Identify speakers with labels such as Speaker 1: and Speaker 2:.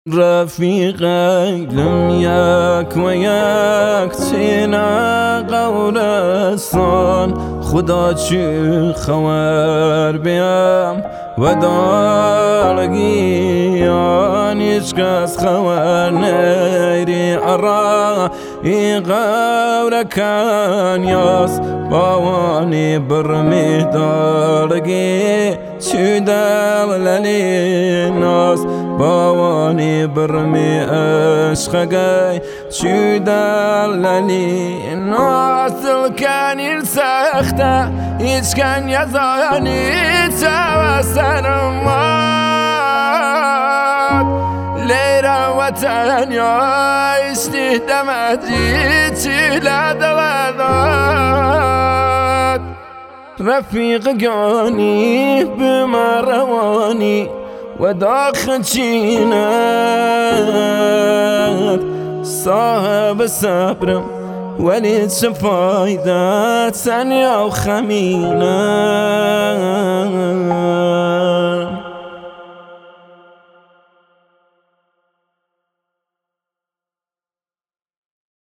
Speaker 1: رفیقی لم یک و یک چینا قورستان خدا چی خبر بیم و دارگیان هیچ کس خبر نیری ارا ای قورکان یاس باوانی برمی دارگی چی دللی ناس باوانی برمی عشقگی چی دللی ناس الکنی سخته هیچ کن یزانی توسرمات لیره وطن یا اشتی دمجی چی لدوداد رفیق گانی بمروانی و داخل چینت صاحب صبرم ولی چه فایده تنیا و خمینت